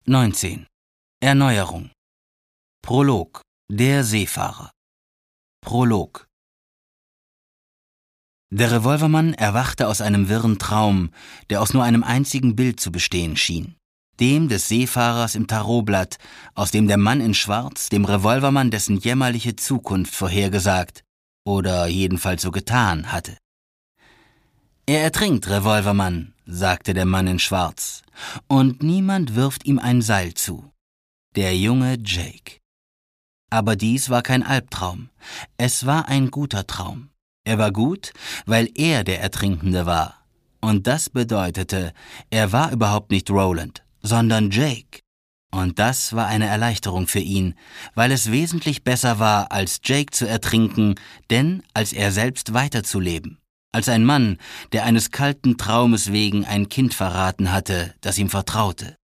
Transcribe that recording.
19. Erneuerung. Prolog. Der Seefahrer. Prolog. Der Revolvermann erwachte aus einem wirren Traum, der aus nur einem einzigen Bild zu bestehen schien. Dem des Seefahrers im Tarotblatt, aus dem der Mann in Schwarz dem Revolvermann dessen jämmerliche Zukunft vorhergesagt oder jedenfalls so getan hatte. »Er ertrinkt, Revolvermann«, sagte der Mann in Schwarz, »und niemand wirft ihm ein Seil zu. Der junge Jake.« Aber dies war kein Albtraum. Es war ein guter Traum. Er war gut, weil er der Ertrinkende war. Und das bedeutete, er war überhaupt nicht Roland, sondern Jake. Und das war eine Erleichterung für ihn, weil es wesentlich besser war, als Jake zu ertrinken, denn als er selbst weiterzuleben. Als ein Mann, der eines kalten Traumes wegen ein Kind verraten hatte, das ihm vertraute.